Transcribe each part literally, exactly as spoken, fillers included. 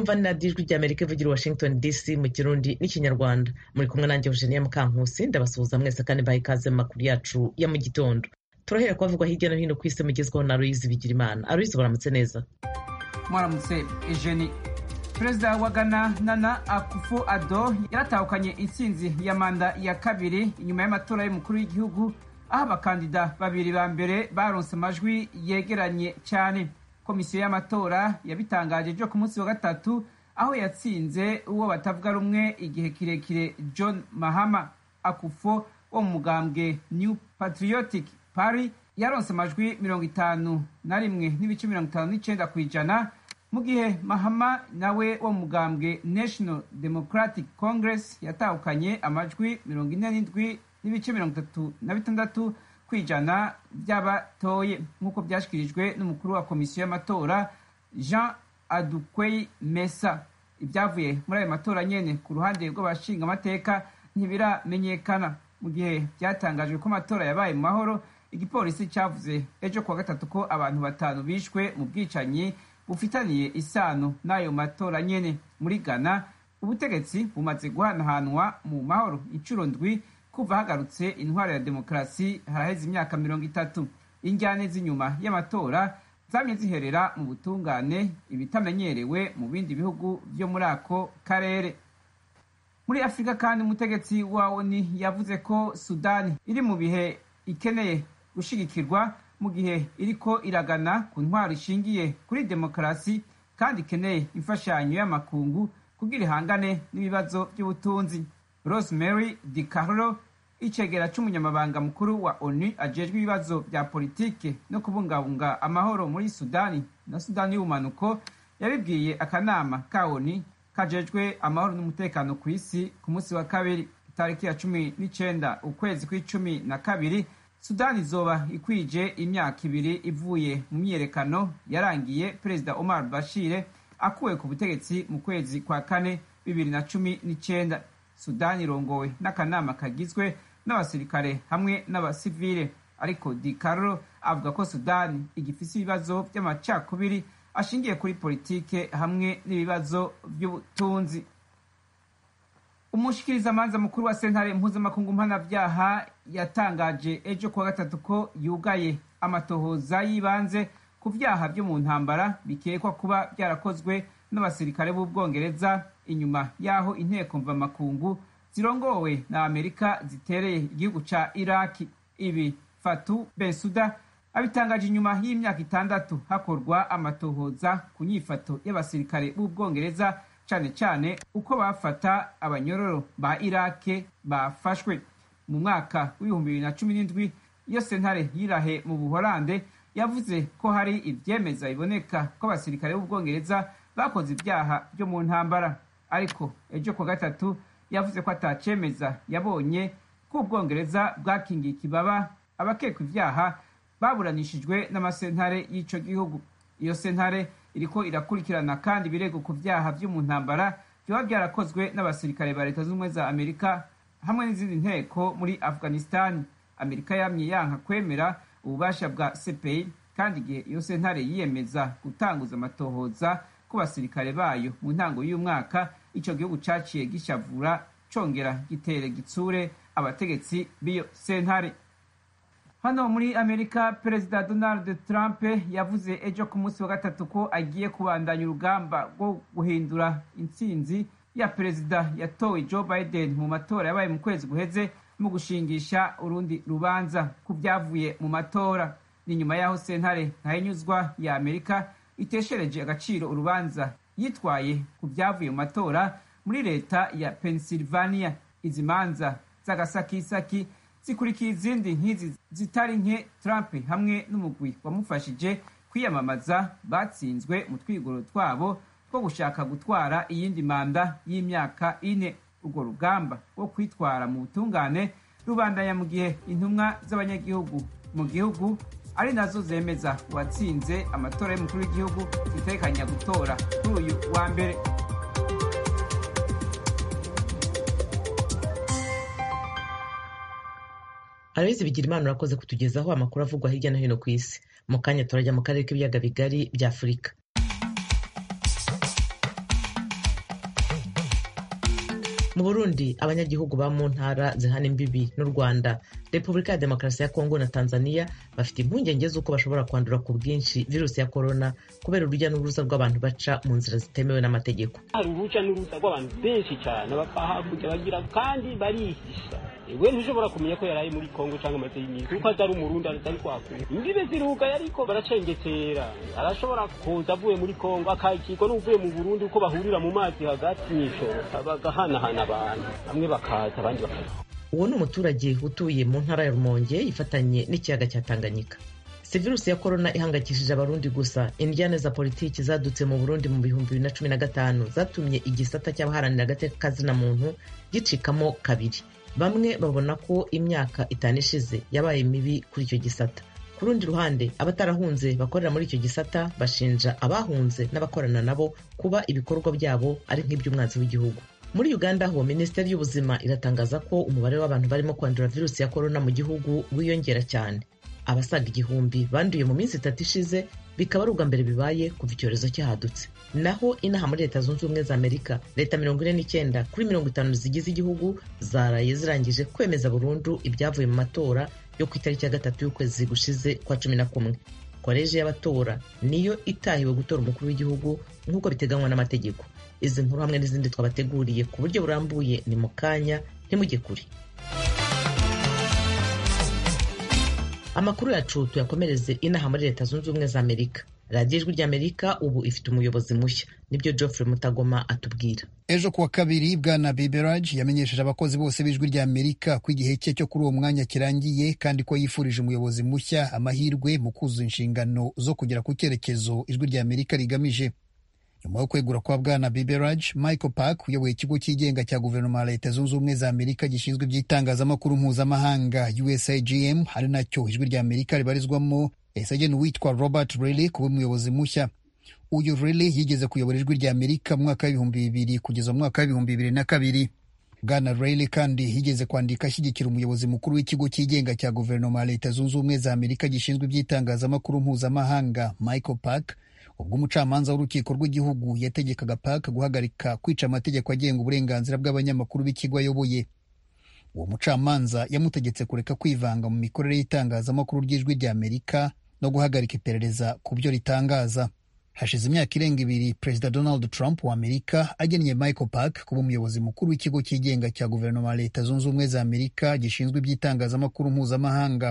mwumva ni radiyo ijwi ry'Amerika ivugira i Washington D C mu Kirundi n'ikinyarwanda. Muri kumwe nanjye Eugenia Mukankusi, ndabasuhuza mwese kandi baha ikaze mu makuru yacu ya mu gitondo. Turahera kubavugwa hirya no hino ku isi mugezweho na Aloyizi Bigirimana. Aloyizi, baramutse neza? Mwaramutse Eugenie. Perezida wa Ghana Nana Akufo-Addo yaratahukanye intsinzi ya manda ya kabiri inyuma y'amatora y'umukuru w'igihugu, aho abakandida babiri ba mbere baronse amajwi yegeranye cyane. Komisiyo y'amatora yabitangaje ejo ku munsi wa gatatu, aho yatsinze uwo batavuga rumwe igihe kirekire John Mahama. Akufo wo mu mugambwe New Patriotic Party yaronse amajwi mirongo itanu na rimwe n'ibice mirongo itanu n'icenda ku ijana, mu gihe Mahama nawe wo mu mugambwe National Democratic Congress yatahukanye amajwi mirongo ine n'indwi n'ibice mirongo itatu na bitandatu kwijana by'abatoye, nk'uko byashyikirijwe n'umukuru wa komisiyo y'amatora Jean Adukwei Mesa. Ibyavuye muri ayo matora nyene ku ruhande rw'abashinga amateka ntibiramenyekana. Mu gihe byatangajwe ko amatora yabaye mu mahoro, igipolisi cyavuze ejo kuwa gatatu ko abantu batanu bishwe mu bwicanyi bufitaniye isano n'ayo matora nyene. Muri Ghana, ubutegetsi bumaze guhanahanwa mu mahoro incuro ndwi kuva hagarutse intwaro ya demokarasi haraheze imyaka mirongo itatu. Injyane z'inyuma y'amatora zamye ziherera mu butungane, ibitamenyerewe mu bindi bihugu byo muri ako karere. Muri Afurika kandi, umutegetsi wa O N U yavuze ko Sudani iri mu bihe ikeneye gushigikirwa mu gihe iriko iragana ku ntwaro ishingiye kuri demokarasi, kandi ikeneye imfashanyo y'amakungu kugira ihangane n'ibibazo by'ubutunzi. Rosemary DiCarlo, icegera c'umunyamabanga mukuru wa O N U ajejwe ibibazo bya politike no kubungabunga amahoro muri Sudani na Sudani y'ubumanuko, yabibwiye akanama ka O N U kajejwe amahoro n'umutekano ku isi ku munsi wa kabiri, itariki ya cumi n'icenda ukwezi kw'icumi na kabiri. Sudani izoba ikwije imyaka ibiri ivuye mu myiyerekano yarangiye Perezida Omar Bashir akuwe ku butegetsi mu kwezi kwa kane bibiri na cumi n'icenda. Sudani irongowe n'akanama kagizwe n'abasirikare hamwe n'abasivile, ariko DiCarlo avuga ko Sudani igifise ibibazo by'amacakubiri ashingiye kuri politike hamwe n'ibibazo by'ubutunzi. Umushikirizamanza mukuru wa sentare mpuzamakungu mpanavyaha yatangaje ejo kuwa gatatu ko yugaye amatohoza y'ibanze ku vyaha vyo mu ntambara bikekwa kuba byarakozwe n'abasirikare b'Ubwongereza inyuma yaho inteko mvamakungu zirongowe na Amerika zitereye igihugu ca Iraki. Ibi Fatou Bensouda abitangaje inyuma y'imyaka itandatu hakorwa amatohoza ku nyifato y'abasirikare b'Ubwongereza, cane cane uko bafata abanyororo ba Irake bafashwe. Mu mwaka w'ibihumbi bibiri na cumi n'indwi, iyo sentare yirahe mu Buholande yavuze ko hari ivyemeza biboneka ko abasirikare b'Ubwongereza bakoze ibyaha byo mu ntambara, ariko ejo kwa gatatu yavuze ko atacemeza yabonye ko Ubwongereza bwakingiye ikibaba abakekwa ivyaha baburanishijwe n'amasentare y'ico gihugu. Iyo sentare iriko irakurikirana kandi ibirego ku vyaha vyo mu ntambara vyoba byarakozwe n'abasirikare ba Leta z'Ubumwe za Amerika hamwe n'izindi nteko muri Afghanistan. Amerika yamye yanka kwemera ububasha bwa C P I, kandi igihe iyo sentare yiyemeza gutanguza amatohoza ku basirikare bayo mu ntango y'umwaka, ico gihugu caciye gishavura congera gitere gitsure abategetsi b'iyo sentare. Hano muri Amerika, Perezida Donald Trump yavuze ejo ku munsi wa gatatu ko agiye kubandanya urugamba rwo guhindura intsinzi ya perezida yatowe Joe Biden mu matora yabaye mu kwezi guheze mu gushingisha urundi rubanza ku byavuye mu matora. Ni nyuma yaho sentare ntahinyuzwa ya Amerika iteshereje agaciro urubanza yitwaye ku byavuye mu matora muri leta ya Pennsylvania. Izi manza z'agasakisaki zikurikiye izindi nk'izi zitari nke Trump hamwe n'umugwi wamufashije kwiyamamaza batsinzwe mu twigoro twabo two gushaka gutwara iyindi manda y'imyaka ine. Urwo rugamba rwo kwitwara mu butungane rubandanya mu gihe intumwa z'abanyagihugu mu gihugu ari nazo zemeza uwatsinze amatora y'umukuru w'igihugu zitekanya gutora kuri uyu wa mbere. Aloyizi Bigirimana, urakoze kutugezaho amakuru avugwa hirya no hino ku isi. Mu kanya turajya mu karere k'ibiyaga bigari bya Afurika. mu Burundi abanyagihugu ba mu ntara zihana imbibi n'u Rwanda, Repubulika ya Demokarasi ya Kongo na Tanzania bafite impungenge z'uko bashobora kwandura ku bwinshi virusi ya korona kubera urujya n'uruza rw'abantu baca mu nzira zitemewe n'amategeko. Hari urujya n'uruza rw'abantu benshi cyane bapfa hakurya bagira kandi barihisha. Ewe ntushobora kumenya ko yaraye muri Kongo cyangwa amaze y'imisi kuko atari umurundi atari kwakura. Imbibe ziruga yariko baracengetera. Arashobora kuza avuye muri Kongo akayikiko n'uvuye mu Burundi uko bahurira mu mazi hagati n'ishoro bagahanahana abantu bamwe bakaza abandi bakaza. Uwo ni umuturage utuye mu ntara ya Rumonge ifatanye n'ikiyaga cya Tanganyika. Si virusi ya korona ihangayikishije abarundi gusa. Indyane za politiki zadutse mu Burundi mu bihumbi bibiri na cumi na gatanu zatumye igisata cy'abaharanira agateka kazina muntu gicikamo kabiri. Bamwe babona ko imyaka itanu ishize yabaye mibi kuri icyo gisata. Ku rundi ruhande abatarahunze bakorera muri icyo gisata bashinja abahunze n'abakorana nabo kuba ibikorwa byabo ari nk'iby'umwanzi w'igihugu. Muri Uganda ho Minisiteri y'Ubuzima iratangaza ko umubare w'abantu barimo kwandura virusi ya korona mu gihugu wiyongera cyane. Abasaga igihumbi banduye mu minsi itatu ishize, bikaba ari ubwa mbere bibaye kuva icyorezo cyahadutse. Naho inaha muri Leta Zunze Ubumwe za Amerika, leta mirongo ine n'icyenda kuri mirongo itanu zigize igihugu zaraye zirangije kwemeza burundu ibyavuye mu matora yo ku itariki ya gatatu y'ukwezi gushize kwa cumi na kumwe. Koleji y'abatora niyo itahiwe gutora umukuru w'igihugu nk'uko biteganywa n'amategeko. Izi nkuru hamwe n'izindi twabateguriye ku buryo burambuye ni mu kanya, ntimujye kure. Amakuru yacu tuyakomereze inaha muri Leta Zunze Ubumwe za Amerika. Radiyo Ijwi ry'Amerika ubu ifite umuyobozi mushya, nibyo Geoffrey Mutagoma atubwira. Ejo kuwa kabiri Bwana Biberage yamenyesheje abakozi bose b'Ijwi ry'Amerika ko igihe cye cyo kuri uwo mwanya kirangiye kandi ko yifurije umuyobozi mushya amahirwe mu kuzuza inshingano zo kugera ku cyerekezo Ijwi ry'Amerika rigamije. Nyuma yo kwegura kwa Bwana Biberage, Michael Park uyoboye ikigo cyigenga cya guverinoma ya Leta Zunze Ubumwe za Amerika gishinzwe iby'itangazamakuru mpuzamahanga U S A G M, hari nacyo Ijwi ry'Amerika ribarizwamo, yasabye n'uwitwa Robert Riley kuba umuyobozi mushya. Uyu Riley yigeze kuyobora Ijwi ry'Amerika mu mwaka w'ibihumbi bibiri kugeza mu mwaka w'ibihumbi bibiri na kabiri. Bwana Riley kandi yigeze kwandika ashyigikira umuyobozi mukuru w'ikigo cyigenga cya guverinoma ya Leta Zunze Ubumwe za Amerika gishinzwe iby'itangazamakuru mpuzamahanga Michael Park, ubwo umucamanza w'urukiko rw'igihugu yategekaga Park guhagarika kwica amategeko agenga uburenganzira bw'abanyamakuru b'ikigo ayoboye. Uwo mucamanza yamutegetse kureka kwivanga mu mikorere y'itangazamakuru ry'Ijwi ry'Amerika no guhagarika iperereza ku byo ritangaza. Hashize imyaka irenga ibiri Perezida Donald Trump wa Amerika agennye Michael Park kuba umuyobozi mukuru w'ikigo cyigenga cya guverinoma ya Leta Zunze Ubumwe za Amerika gishinzwe iby'itangazamakuru mpuzamahanga.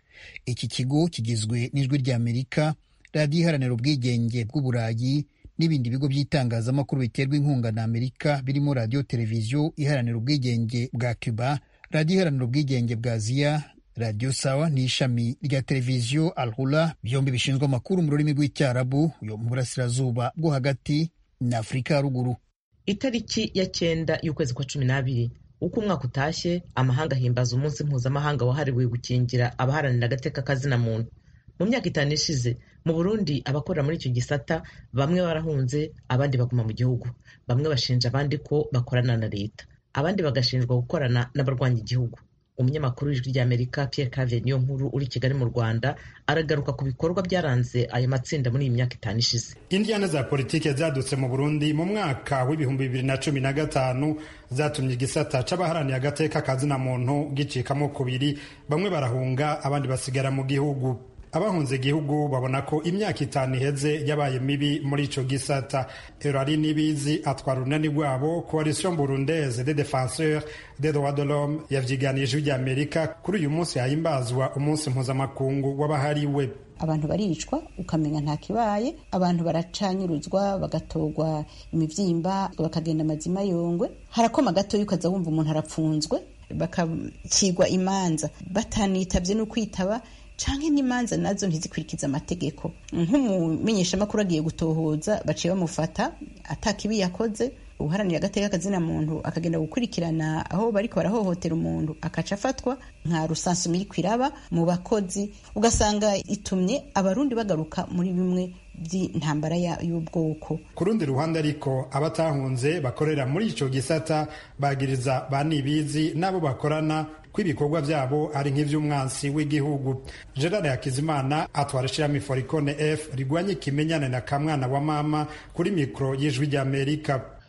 Iki kigo kigizwe n'Ijwi ry'Amerika, radiyo iharanira ubwigenge bw'Uburayi n'ibindi bigo by'itangazamakuru biterwa inkunga na Amerika birimo radiyo televiziyo iharanira ubwigenge bwa Cuba, radiyo iharanira ubwigenge bwa Aziya, radiyo Sawa n'ishami rya televiziyo Al Hula, byombi bishinzwe amakuru mu rurimi rw'Icyarabu yo mu burasirazuba bwo hagati na Afurika ya ruguru. Itariki ya cyenda y'ukwezi kwa cumi n'abiri uko umwaka utashye, amahanga ahimbaza umunsi mpuzamahanga wahariwe gukingira abaharanira agateka kazina muntu. Mu myaka itanu ishize mu Burundi abakorera muri icyo gisata bamwe barahunze, abandi baguma mu gihugu. Bamwe bashinja abandi ko bakorana na leta, abandi bagashinjwa gukorana n'abarwanya igihugu. Umunyamakuru w'Ijwi ry'Amerika Pierre Claver niyo nkuru uri Kigali mu Rwanda aragaruka ku bikorwa byaranze ayo matsinda muri iyi myaka itanu ishize. Indiana za politike zadutse mu Burundi mu mwaka w'ibihumbi bibiri na cumi na gatanu zatumye igisata c'abaharaniye agateka kazina muntu gicikamo kubiri, bamwe barahunga abandi basigara mu gihugu. Abahunze igihugu babona ko imyaka itanu iheze yabaye mibi muri ico gisata. Erari Nibizi atwara urunani rwabo Coalition Burundaise des Défenseurs des Droits de l'Homme yavyiganije Ijwi ry'Amerika kuri uyu munsi hahimbazwa umunsi mpuzamakungu w'abahariwe. Abantu baricwa ukamenya nta kibaye, abantu baracanyuruzwa bagatogwa imivyimba bakagenda amazima yongwe, harakoma gato yukaza wumva umuntu arapfunzwe bakakigwa imanza batanitavye no kwitaba canke n'imanza nazo ntizikurikiza amategeko. Nk'umumenyesha makuru agiye gutohoza baciye bamufata atakibi yakoze, uharanira agateka kazina muntu akagenda gukurikirana aho bariko barahohotera umuntu akaca afatwa nka rusansumi iri kwiraba mu bakozi, ugasanga itumye abarundi bagaruka muri bimwe by'intambara y'ubwoko. Ku rundi ruhande ariko abatahunze bakorera muri ico gisata bagiriza ba Nibizi nabo bakorana kw'ibikorwa byabo ari nk'ivy'umwansi w'igihugu. Gerard Hakizimana atwara ishirahamwe Foricone F rigwanye ikimenyane na kamwana wa mama kuri mikro y'Ijwi ry'Amerika.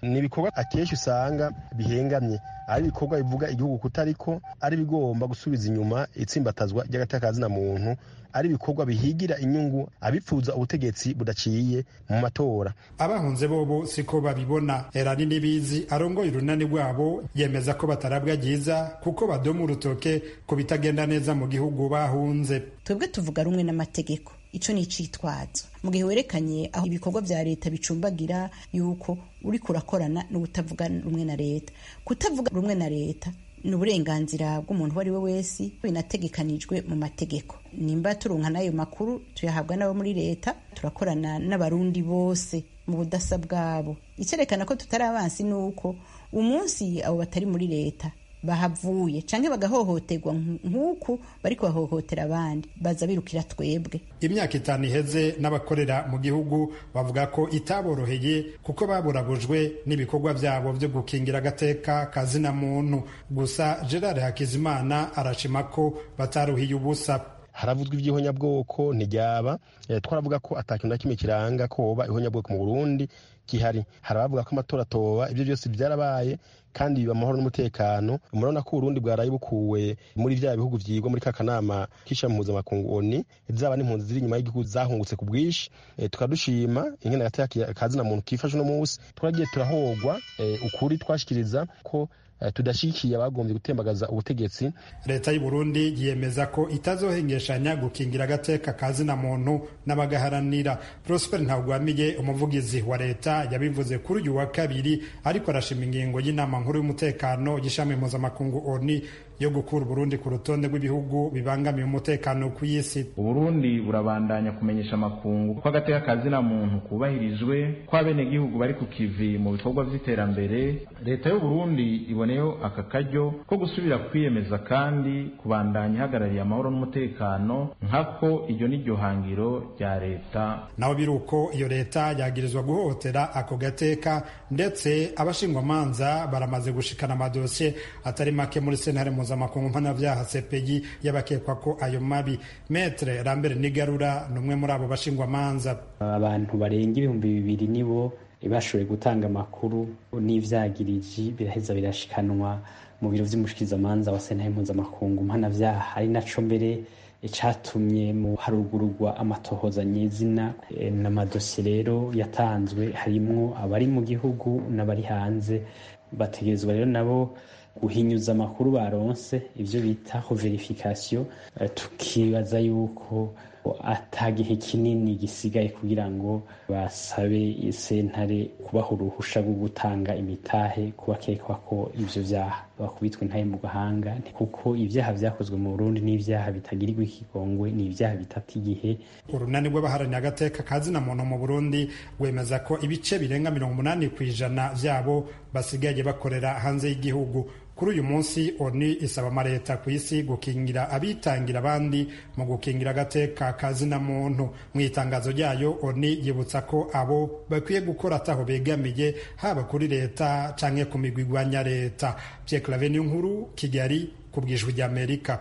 ni ibikorwa akenshi usanga bihengamye, ari ibikorwa bivuga igihugu kutariko, ari bigomba gusubiza inyuma itsimbatazwa ry'agateka kazina muntu, ari ibikorwa bihigira inyungu abipfuza ubutegetsi budaciye mu matora. Abahunze bobo siko babibona. Erani Nibizi arongoye urunani rwabo yemeza ko batarabwa ryiza kuko badoma urutoke ku bitagenda neza mu gihugu bahunze. Twebwe tuvuga rumwe n'amategeko, ico ni icitwazo mu gihe werekanye aho ibikorwa vya leta bicumbagira yuko uri kurakorana n'ubutavuga rumwe na leta. Kutavuga rumwe na leta ni uburenganzira bw'umuntu wari we wese, binategekanijwe mu mategeko. Nimba turonka n'ayo makuru tuyahabwa n'abo muri leta, turakorana n'abarundi bose mu budasa bwabo. Icerekana ko tutari abansi nuko umunsi abo batari muri leta bahavuye canke bagahohoterwa nk'uku bariko bahohotera abandi, baza birukira twebwe. Imyaka itanu iheze n'abakorera mu gihugu bavuga ko itaboroheye kuko baburabujwe n'ibikorwa vyabo vyo gukingira agateka kazina muntu. Gusa Gerard Hakizimana arashima ko bataruhiye ubusa. Haravuzwa ivy'ihonyabwoko ntiryaba, e, twaravuga ko atakintu na kimwe kiranga ko hoba ihonyabwoko mu Burundi gihari. Harabavuga ko amatora toba, ivyo byose byarabaye kandi biba amahoro n'umutekano. Murabona ko Burundi bwaraye bukuwe muri vya bihugu vyigwa muri kakanama kisha mpuzamakungu O N U, zaba n'impunzi ziri inyuma y'igihugu zahungutse ku bwishi. E, tukadushima ingene agateka kazina muntu kifashe no munsi. Turagiye turahogwa e, ukuri twashikiriza ko tudashikiye abagombye gutembagaza ubutegetsi. Leta y'u Burundi yemeza ko itazohengeshanya gukingira agateka kazina muntu n'abagaharanira. Prosper Ntagwamiye umuvugizi wa leta yabivuze kuri uyu wa kabiri, ariko arashima ingingo y'inama nkuru y'umutekano y'ishami mpuzamakungu O N U yo gukura Burundi ku rutonde rw'ibihugu bibangamiye umutekano ku isi. Uburundi burabandanya kumenyesha amakungu ko agateka kazina muntu kubahirijwe, ko abenegihugu bari ku kivi mu bikorwa vy'iterambere. Leta y'u Burundi iboneyeho aka karyo ko gusubira kwiyemeza kandi kubandanya ihagarariye amahoro n'umutekano, nkako iryo n'iryo hangiro rya leta. Naho biruko iyo leta yagirizwa guhohotera ako gateka, ndetse abashingwamanza baramaze gushikana amadosiye atari make muri sentare mpuzamakungu mpanavyaha C P I y'abakekwa ko ayo mabi. Maître Lambert Nigarura numwe muri abo bashingwamanza. Abantu barenga ibihumbi bibiri nibo bashoboye gutanga amakuru n'ivyagiriji biraheza birashikanwa mu biro vy'umushikizamanza wa sentare mpuzamakungu mpanavyaha, ari naco mbere icatumye mu harugururwa amatohoza nyezina n'amadosiye rero yatanzwe harimwo abari mu gihugu n'abari hanze. Bategerezwa rero nabo guhinyuza amakuru baronse, ivyo bita verification. Tukibaza yuko atagihe kinini gisigaye kugira ngo basabe sentare kubaha uruhusha rwo gutanga imitahe kubakekwa ko ivyo vyaha bakubitwe intahe mu gahanga, kuko ivyaha vyakozwe mu Burundi n'ivyaha bitagirirwa ikigongwe, n'ivyaha bitata igihe. Urunani rw'abaharanira agateka kazina muntu mu Burundi rwemeza ko ibice birenga mirongo umunani kw'ijana vyabo basigaye bakorera hanze y'igihugu. Kuri uyu munsi O N U isaba amaleta ku isi gukingira abitangira abandi mu gukingira agateka kazina muntu. Mu itangazo ryayo O N U yibutsa ko abo bakwiye gukora ataho begamiye, haba kuri leta canke ku migwi igwanya leta. Pierre Claver Nkuru, Kigali, ku bw'ijwi ry'Amerika.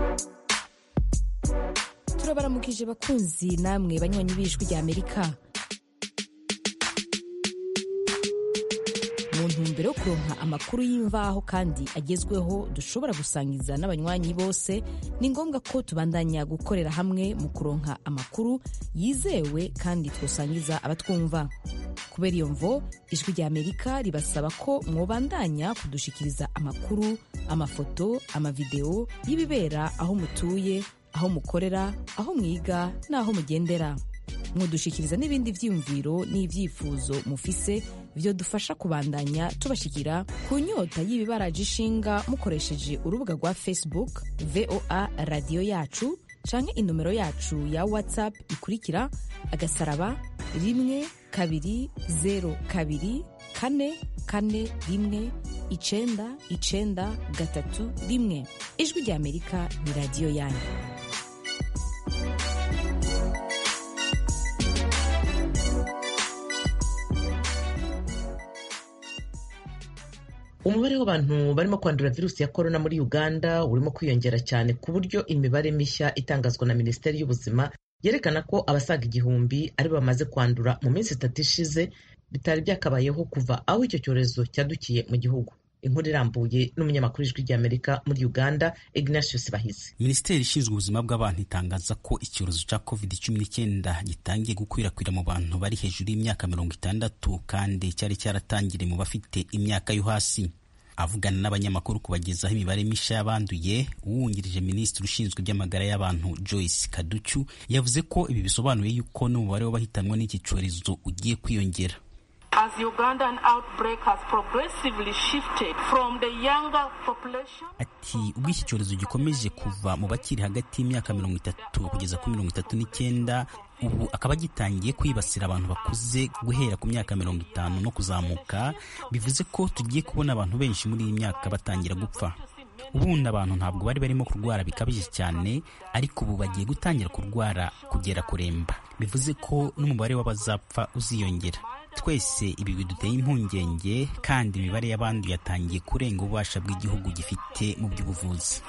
Turabaramukije bakunzi namwe banywanyi b'ijwi ry'Amerika. Mu ntumbero yo kuronka amakuru y'imvaho kandi agezweho dushobora gusangiza n'abanywanyi bose, ni ngombwa ko tubandanya gukorera hamwe mu kuronka amakuru yizewe kandi twosangiza abatwumva. Kubera iyo mvo, ijwi ry'Amerika ribasaba ko mwobandanya kudushikiriza amakuru, amafoto, amavideo y'ibibera aho mutuye, aho mukorera, aho mwiga n'aho mugendera. Mudushikiriza n'ibindi vyiyumviro n'ivyifuzo mufise vyo dufasha kubandanya tubashikira ku nyota y'ibibaraje ishinga mukoresheje urubuga rwa Facebook V O A Radio Yacu canke inomero yacu ya WhatsApp ikurikira agasaraba rimwe kabiri zero kabiri kane kane rimwe icenda icenda gatatu rimwe. Ijwi ry'Amerika ni radio yanyu. Umubare w'abantu barimo kwandura virusi ya korona muri Uganda urimo kwiyongera cyane ku buryo imibare mishya itangazwa na Minisiteri y'Ubuzima yerekana ko abasaga igihumbi ari bamaze kwandura mu minsi itatu ishize, bitari byakabayeho kuva aho icyo cyorezo cyadukiye mu gihugu. Inkuru irambuye n'umunyamakuru w'Ijwi ry'Amerika muri Uganda, Ignatius Bahizi. Minisiteri ishinzwe ubuzima bw'abantu itangaza ko icyorezo cya covid cumi n'icyenda gitangiye gukwirakwira mu bantu bari hejuru y'imyaka mirongo itandatu kandi cyari cyaratangiriye mu bafite imyaka yo hasi. Avugana n'abanyamakuru kubagezaho imibare mishya y'abanduye, uwungirije minisitiri ushinzwe iby'amagara y'abantu Joyce Kaduchu yavuze ko ibi bisobanuye yuko n'umubare w'abahitanwa n'iki cyorezo ugiye kwiyongera. As Ugandan outbreak has progressively shifted from the younger population. Ati ubwo iki cyorezo gikomeje kuva mu bakiri hagati y'imyaka mirongo itatu kugeza kuri mirongo itatu n'icyenda, ubu akaba gitangiye kwibasira abantu bakuze guhera ku myaka mirongo itanu no kuzamuka, bivuze ko tugiye kubona abantu benshi muri iyi myaka batangira gupfa. Ubundi abantu ntabwo bari barimo kurwara bikabije cyane, ariko ubu bagiye gutangira kurwara kugera kuremba, bivuze ko n'umubare w'abazapfa uziyongera. Twese ibi biduteye impungenge kandi imibare y'abandu yatangiye kurenga ububasha bw'igihugu gifite mu by'ubuvuzi.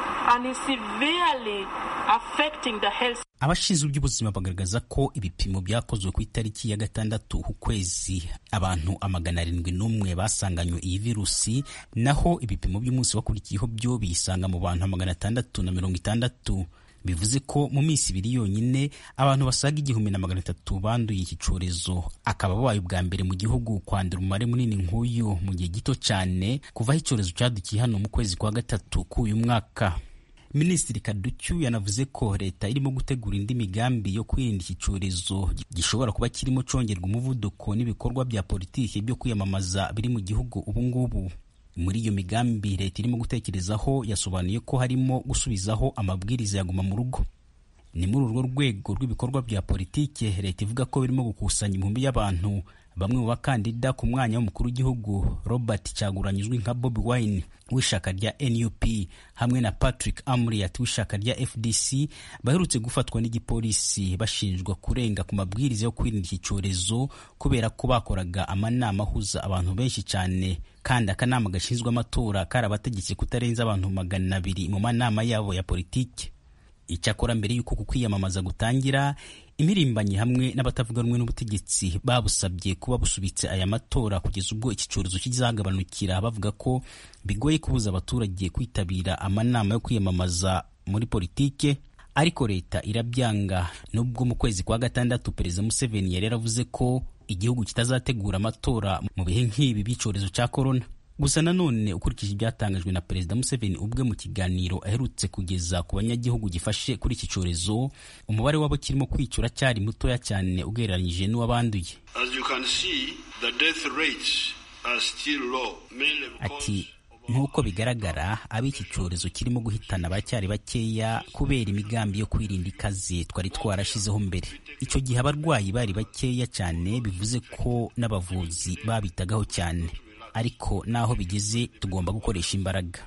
Abashinzwe iby'ubuzima bagaragaza ko ibipimo byakozwe ku itariki ya gatandatu ukwezi abantu amagana arindwi n'umwe basanganywe iyi virusi, naho ibipimo by'umunsi wakurikiyeho byo biyisanga mu bantu amagana atandatu na mirongo itandatu. Bivuze ko mu minsi ibiri yonyine abantu basaga igihumbi na magana atatu banduye iki cyorezo, akaba babaye ubwa mbere mu gihugu kwandura umubare munini nk'uyu mu gihe gito cyane kuva aho icyorezo cyadukiye hano mu kwezi kwa gatatu k'uyu mwaka. Minisitiri Kaduchu yanavuze ko leta irimo gutegura indi migambi yo kwirinda iki cyorezo gishobora kuba kirimo congerwa umuvuduko n'ibikorwa bya politiki byo kwiyamamaza biri mu gihugu ubu ngubu. Muri iyo migambi leta irimo gutekerezaho yasobanuye ko harimo gusubizaho amabwiriza ya guma mu rugo. Ni muri urwo rwego rw'ibikorwa bya politiki leta ivuga ko birimo gukusanya impunbi y'abantu. Bamwe mu bakandida ku mwanya w'umukuru w'igihugu, Robert Kyagulanyi uzwi nka Bobi Wine w'ishaka rya N U P hamwe na Patrick Amuriat w'ishaka rya F D C baherutse gufatwa n'igipolisi bashinjwa kurenga ku mabwiriza yo kwirinda iki cyorezo kubera ko bakoraga amanama ahuza abantu benshi cyane, kandi akanama gashinzwe amatora karabategetse kutarenza abantu magana abiri mu manama yabo ya politiki. Icyakora mbere y'uko kwiyamamaza gutangira, imirimbanyi hamwe n'abatavuga rumwe n'ubutegetsi babusabye kuba busubitse aya matora kugeza ubwo iki cyorezo kizagabanukira, bavuga ko bigoye kubuza abaturage kwitabira amanama yo kwiyamamaza muri politike, ariko leta irabyanga. Nubwo mu kwezi kwa gatandatu Perezida Museveni yari yaravuze ko igihugu kitazategura amatora mu bihe nk'ibi by'icyorezo cya corona. Gusa nanone ukurikije ibyatangajwe na Perezida Museveni ubwe mu kiganiro aherutse kugeza ku banyagihugu gifashe kuri iki cyorezo, umubare wabo kirimo kwicura cyari mutoya cyane ugereranyije n'uwabanduye. Ati nk'uko bigaragara ab'iki cyorezo kirimo guhitana bacyari bakeya kubera imigambi yo kwirinda ikaze twari twarashizeho mbere. Icyo gihe abarwayi bari bakeya cyane, bivuze ko n'abavuzi babitagaho cyane, ariko naho bigeze tugomba gukoresha imbaraga.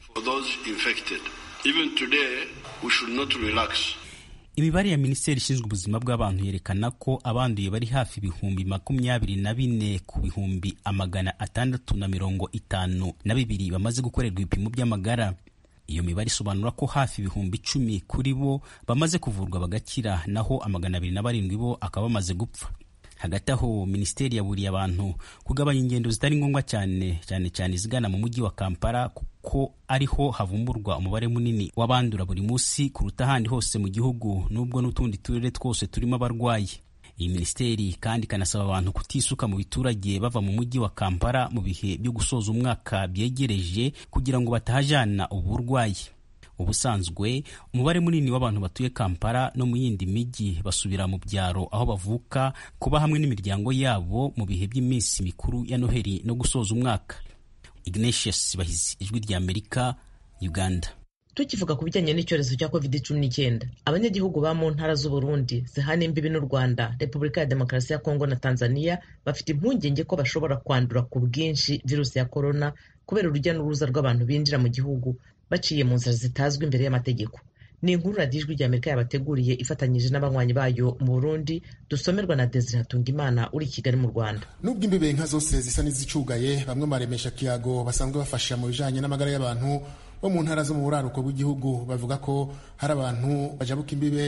Imibare ya Minisiteri ishinzwe ubuzima bw'abantu yerekana ko abanduye bari hafi ibihumbi makumyabiri na bine ku bihumbi amagana atandatu na mirongo itanu na bibiri bamaze gukorerwa ibipimo by'amagara. Iyo mibare isobanura ko hafi ibihumbi icumi kuri bo bamaze kuvurwa bagakira, naho amagana abiri na barindwi bo akaba bamaze gupfa. Hagati aho Minisiteri yaburiye abantu kugabanya ingendo zitari ngombwa cyane cyane cyane zigana mu mujyi wa Kampala, kuko ariho havumburwa umubare munini w'abandura buri munsi kuruta ahandi hose mu gihugu, nubwo n'utundi turere twose turimo abarwayi. Iyi Minisiteri kandi ikanasaba abantu kutisuka mu biturage bava mu mujyi wa Kampala mu bihe byo gusoza umwaka byegereje kugira ngo batahajana ubu burwayi. Ubusanzwe umubare munini w'abantu batuye Kampala no mu yindi mijyi basubira mu byaro aho bavuka kuba hamwe n'imiryango yabo mu bihe by'iminsi mikuru ya Noheli no gusoza umwaka. Ignatius Bahizi, Ijwi ry'Amerika, Uganda. Tukivuga ku bijyanye n'icyorezo cya covid cumi n'icyenda, abanyagihugu ba mu ntara z'u Burundi zihana imbibi n'u Rwanda, Repubulika ya Demokarasi ya Kongo na Tanzania bafite impungenge ko bashobora kwandura ku bwinshi virusi ya corona kubera urujya n'uruza rw'abantu binjira mu gihugu baciye mu nzira zitazwi imbere y'amategeko. Ni inkuru radiyo Ijwi ry'Amerika yabateguriye ifatanyije n'abanywanyi bayo mu Burundi, dusomerwa na Desire Hatungimana uri i Kigali mu Rwanda. Nubwo imbibe nka zose zisa n'izicugaye, bamwe maremesha kiyago basanzwe bafasha mu bijanye n'amagara y'abantu bo mu ntara zo mu buraruko bw'igihugu bavuga ko hari abantu bajabuka imbibe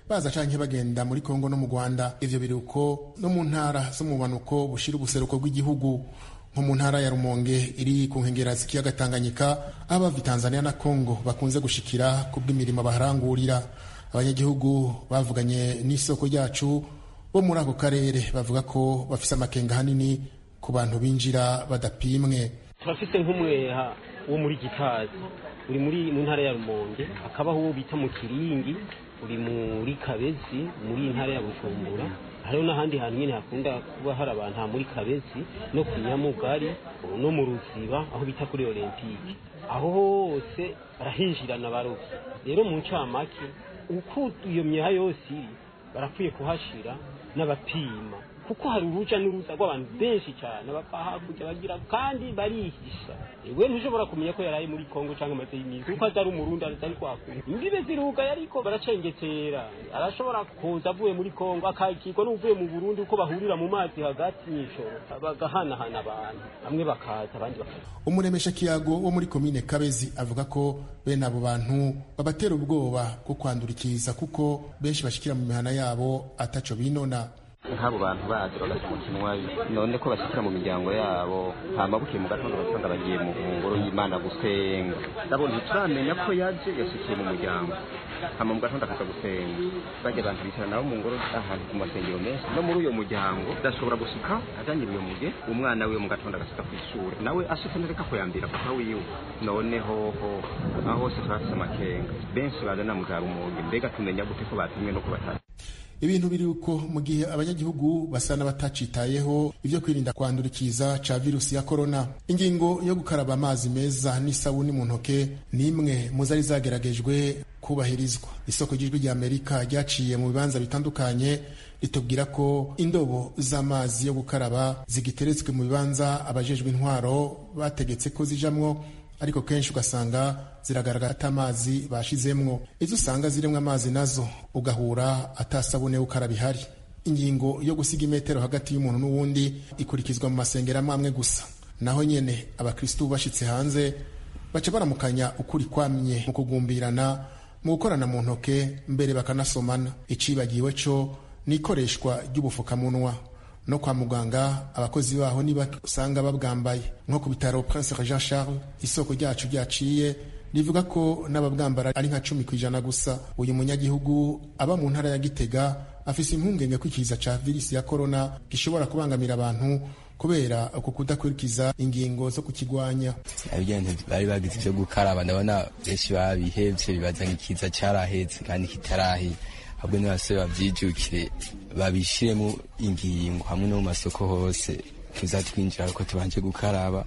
baza canke bagenda muri Kongo no mu Rwanda. Ivyo biruko no mu ntara zo mu banuko bushira ubuseruko bw'igihugu nko mu ntara ya Rumonge iri ku nkengera z'ikiyaga Tanganyika, abava Tanzania na Kongo bakunze gushikira ku bw'imirimo baharangurira. Abanyagihugu bavuganye n'isoko ryacu bo muri ako karere bavuga ko bafise amakenga hanini ku bantu binjira badapimwe. Turafise nk'umweha wo muri Gitazi uri muri mu ntara ya Rumonge, akabaho uwo bita mu Kiringi uri muri Kabezi muri ntara ya Bujumbura. Hariho n'ahandi hantu nyine hakunda kuba hari abantu muri Kabezi no ku Nyamugari no mu Ruziba aho bita kuri Olympique. Aho hose barahinjirana barovyi. Rero mu ncamake uko iyo myeha yose iri barakwiye kuhashira n'abapima, kuko hari uruja n'uruza rw'abantu benshi cyane bapfa hakurya bagira kandi barihisha. Ewe ntushobora kumenya ko yaraye muri Kongo cyangwa amaze y'imizi kuko atari umurundi atari kwakura. Imbibe ziruga yariko baracengetera, arashobora kuza avuye muri Kongo akakirwa n'uvuye mu Burundi uko bahurira mu mazi hagati y'ishoro bagahanahana abantu bamwe bakaza abandi bakaza. Umuremesha kiyago wo muri komine Kabezi avuga ko bene abo bantu babatera ubwoba bwo kwandurikiza kuko benshi bashikira mu mihana yabo ataco binona. Nk'abo bantu baje bagata umukino wayo none ko bashikira mu miryango yabo hama bukiye mu gatondo basanga bagiye mu ngoro y'Imana gusenga. Ndabona ntituramenya ko yaje yashikiye mu muryango hama mu gatondo akaza gusenga. Baje abantu bicara nabo mu ngoro ahantu ku masengero menshi no muri uyo muryango dashobora gushika ajanye iyo muge umwana wiwe mu gatondo agashika kw'ishure nawe ashitse nereka ko yambira papa wiwe. None hoho aho se twafise amakenga benshi baje namuzara umuge mbega tumenya gute ko batumwe no kubatara. Ibintu biri uko mu gihe abanyagihugu basana batacitayeho ivyo kwirinda kwandurikiza ca virusi ya corona. Ingingo yo gukaraba amazi meza n'isabuni mu ntoke ni imwe mu zari zageragejwe kubahirizwa. Isoko ry'ijwi rya Amerika ryaciye mu bibanza bitandukanye ritubwira ko indobo z'amazi yo gukaraba zigiteretswe mu bibanza abajejwe intwaro bategetse ko zijamwo, ariko kenshi ugasanga ziragaragara atamazi bashizemwo. Izo usanga ziremwe amazi nazo ugahura atasabune ukaraba ihari. Ingingo yo gusiga imetero hagati y'umuntu n'uwundi ikurikizwa mu masengero amwe gusa. Naho nyene abakristu bashitse hanze baca baramukanya ukuri kwamye mu kugumbirana mu gukorana mu ntoke mbere bakanasomana. Icibagiwe co nikoreshwa ry'ubufukamunwa. No kwa muganga abakozi baho niba usanga babwambaye nko ku bitaro Prince Jean Charles. Isoko ryacu ryaciye rivuga ko n'ababwambara ari nka cumi kwijana gusa. Uyu munyagihugu aba mu ntara ya Gitega afise impungenge ko ikiza ca virusi ya corona gishobora kubangamira abantu kubera uko kudakurikiza ingingo zo kukigwanya. Abigende bari bagize ivyo gukaraba ndabona benshi babihevye bibaza n'ikiza caraheze kandi kitarahi. Ahubwo n'abase bavyijukire babishiremo ingingo hamwe no mu masoko hose tuza twinjira ko tubanje gukaraba.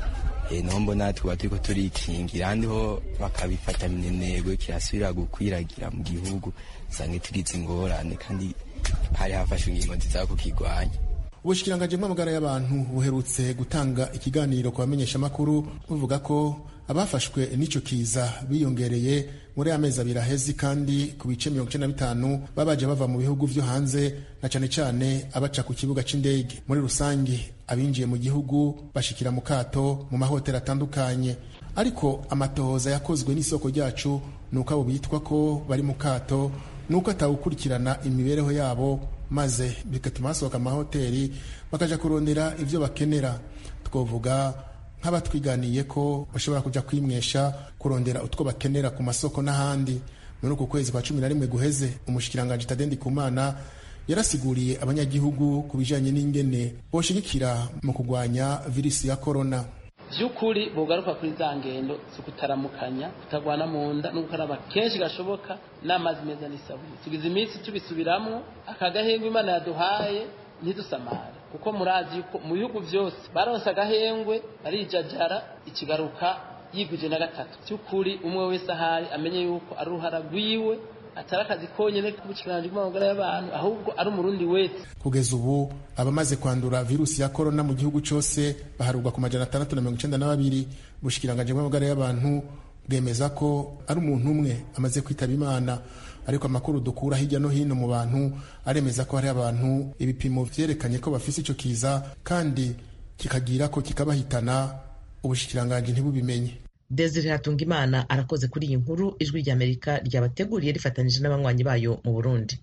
E nombo natwe batiko turikingira andi ho bakabifata minenegwe kirasubira gukwiragira mu gihugu sange tugize ingorane kandi hari hafashwe ingingo nziza kukigwanya. Ubushikiranganje bw'amagara y'abantu buherutse gutanga ikiganiro ku bamenyesha makuru buvuga ko abafashwe n'ico kiza biyongereye muri amezi abiri aheze kandi ku bice mirongo icenda na bitanu babaje bava mu bihugu vyo hanze na cane cane abaca ku kibuga c'indege. Muri rusange abinjiye mu gihugu bashikira mu kato mu mahoteli atandukanye, ariko amatohoza yakozwe n'isoko ryacu nuko abo bitwa ko bari mu kato nuko atawukurikirana imibereho yabo maze bigatuma basohoka amahoteli bakaja kurondera ivyo bakenera. Twovuga nk'abatwiganiye ko bashobora kuja kwimwesha kurondera utwo bakenera ku masoko n'ahandi. Muri uku kwezi kwa cumi na rimwe guheze umushikiranganje Tadende Kumana yarasiguriye abanyagihugu ku bijanye n'ingene boshigikira mu kugwanya virusi ya corona. Vyukuri bogaruka kuri za ngendo zo kutaramukanya, kutagwana mu nda no gukaraba kenshi gashoboka n'amazi meza n'isabuni. Tugize iminsi tubisubiramwo akagahengwe Imana yaduhaye ntidusamare, kuko murazi yuko mu bihugu vyose baronse agahengwe barijajara ikigaruka yiguje na gatatu. Vyukuri umwe wese ahari amenye yuko ari uruhara rwiwe atari akazi konyene k'ubushikiranganje bw'amagara y'abantu ahubwo ari umurundi wese. Kugeza ubu abamaze kwandura virusi ya corona mu gihugu cose baharurwa ku majana atandatu na mirongo icenda na babiri. Ubushikiranganje bw'amagara y'abantu bwemeza ko ari umuntu umwe amaze kwitaba Imana, ariko amakuru dukura hirya no hino mu bantu aremeza ko hari abantu ibipimo vyerekanye ko bafise ico kiza kandi kikagira ko kikabahitana ubushikiranganje ntibubimenye. Desire Hatungimana arakoze kuri iyi nkuru ijwi ry'Amerika ryabateguriye rifatanyije n'abanywanyi bayo mu Burundi.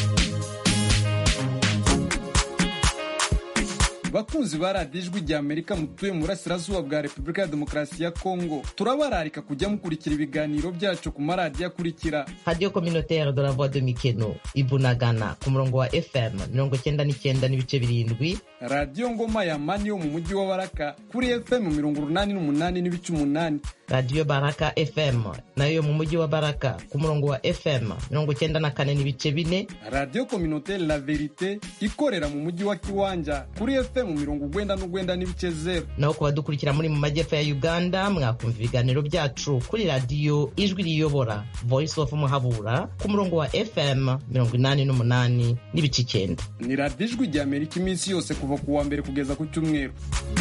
Bakunzi ba radiyo ijwi ry'Amerika mutuye mu burasirazuba bwa Repubulika ya Demokarasi ya Kongo, turabararika kujya mukurikira ibiganiro byacu ku maradiyo akurikira: Radio Communautaire de la Voix de Mikeno Ibunagana ku murongo wa F M mirongo cyenda n'icyenda n'ibice birindwi, Radio Ngoma ya Mani yo mu mujyi wa Baraka kuri F M mirongo urunani n'umunani n'ibice umunani, Radio Baraka F M nayo mu mujyi wa Baraka ku murongo wa F M mirongo cyenda na kane n'ibice bine, Radio Communautaire La Verite ikorera mu mujyi wa Kiwanja kuri F M mu mirongo ugwenda n'ugwenda n'ibice zero. Naho kuba dukurikira muri mu majyepfo ya Uganda mwakumva ibiganiro byacu kuri radio Ijwi Riyobora Voice of Muhabura ku murongo wa F M mirongo inani n'umunani n'ibice icyenda. Ni radiyo Ijwi ry'Amerika iminsi yose kuva ku wa mbere kugeza ku cyumweru.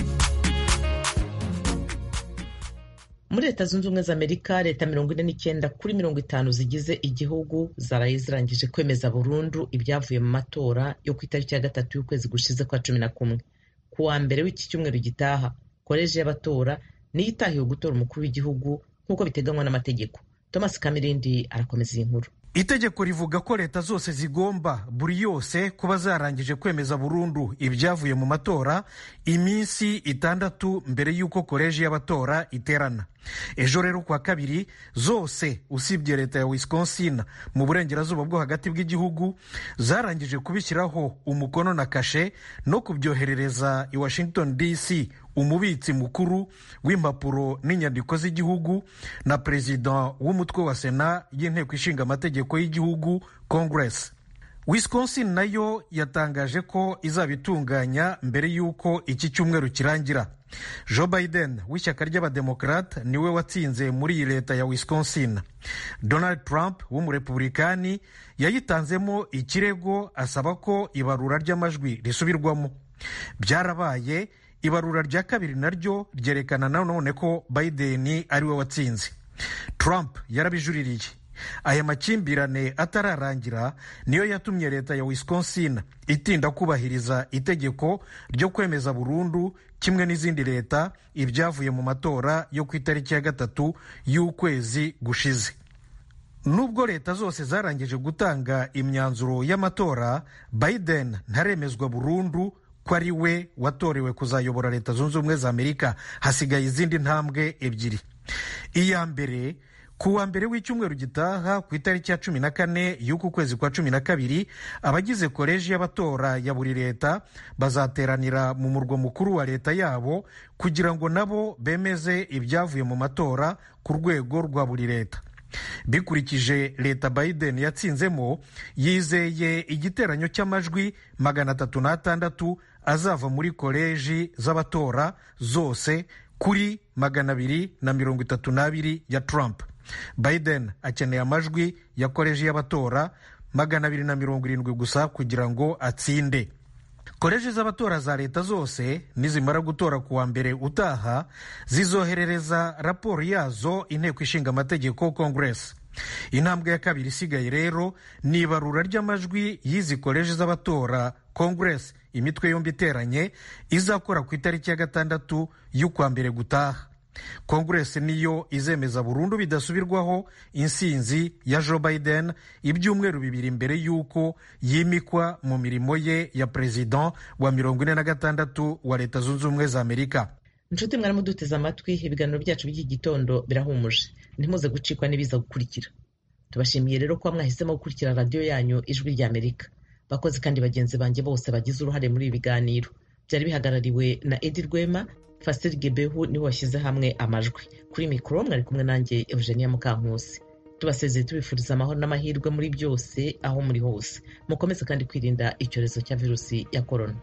Muri Leta Zunze Ubumwe za Amerika, leta mirongo ine n'icyenda kuri mirongo itanu zigize igihugu zaraye zirangije kwemeza burundu ibyavuye mu matora yo ku itariki ya gatatu y'ukwezi gushize kwa cumi na kumwe. Ku wa mbere w'iki cyumweru gitaha, koleji y'abatora niyo itahiwe gutora umukuru w'igihugu nk'uko biteganywa n'amategeko. Thomas Kamirindi arakomeza iyi nkuru. Itegeko rivuga ko leta zose zigomba buri yose kuba zarangije kwemeza burundu ibyavuye mu matora iminsi itandatu mbere y'uko koleji y'abatora iterana. Ejo rero kwa kabiri zose usibye leta ya Wisconsin mu burengerazuba bwo hagati bw'igihugu zarangije kubishyiraho umukono na kashe no kubyoherereza i Washington D C umubitsi mukuru w'impapuro n'inyandiko z'igihugu na perezida w'umutwe wa Sena y'inteko ishinga amategeko y'igihugu Congress. Wisconsin nayo yatangaje ko izabitunganya mbere y'uko iki cyumweru kirangira. Joe Biden w'ishyaka ry'abademokrate niwe watsinze muri iyi leta ya Wisconsin. Donald Trump w'umurepublikani yayitanzemo ikirego asaba ko ibarura ry'amajwi risubirwamo. Byarabaye, ibarura rya kabiri naryo ryerekana nanone ko Biden ariwe watsinze. Trump yarabijuririye. Aya makimbirane atararangira niyo yatumye leta ya Wisconsin itinda kubahiriza itegeko ryo kwemeza burundu kimwe n'izindi leta ibyavuye mu matora yo ku itariki ya gatatu y'ukwezi gushize. Nubwo leta zose zarangije gutanga imyanzuro y'amatora, Biden ntaremezwa burundu ko ari we watorewe kuzayobora Leta Zunze Ubumwe za Amerika. Hasigaye izindi ntambwe ebyiri. Iya mbere, ku wa mbere w'icyumweru gitaha ku itariki ya cumi na kane y'uku kwezi kwa cumi na kabiri, abagize koleji y'abatora ya buri leta bazateranira mu murwa mukuru wa leta yabo kugira ngo nabo bemeze ibyavuye mu matora ku rwego rwa buri leta. Bikurikije leta Biden yatsinzemo, yizeye igiteranyo cy'amajwi magana atatu n'atandatu azava muri koleji z'abatora zose kuri magana abiri na mirongo itatu n'abiri ya Trump. Biden akeneye amajwi ya koleji y'abatora magana abiri na mirongo irindwi gusa kugira ngo atsinde. Koleji z'abatora za leta zose nizimara gutora ku wa mbere utaha zizoherereza raporo yazo inteko ishinga amategeko Congress. Intambwe ya kabiri isigaye rero ni ibarura ry'amajwi y'izi koleji z'abatora Congress imitwe yombi iteranye izakora ku itariki ya gatandatu y'ukwa mbere gutaha. Congress niyo izemeza burundu bidasubirwaho insinzi ya Joe Biden ibyumweru bibiri mbere y'uko yimikwa mu mirimo ye ya president wa mirongo ine na gatandatu wa Leta Zunze Ubumwe za Amerika. Inshuti mwari muduteze amatwi, ibiganiro byacu by'iki gitondo birahumuje. Ntimuze gucikwa n'ibiza gukurikira. Tubashimiye rero ko mwahisemo gukurikira radio yanyu Ijwi ry'Amerika. Bakoze kandi bagenzi banjye bose bagize uruhare muri ibi biganiro. Byari bihagarariwe na Edi Rwema, Fasiri Gebehu niwe washyize hamwe amajwi. Kuri mikoro mwari kumwe nanjye Eugenia Mukankusi. Tubasezeye tubifuriza amahoro n'amahirwe muri byose aho muri hose. Mukomeze kandi kwirinda icyorezo cya virusi ya corona.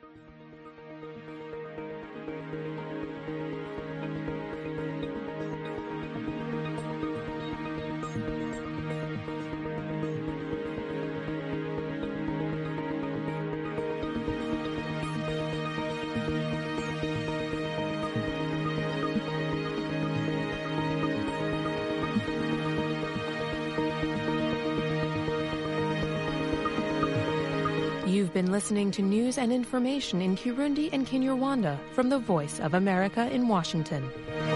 You've been listening to news and information in Kirundi and Kinyarwanda from the Voice of America in Washington.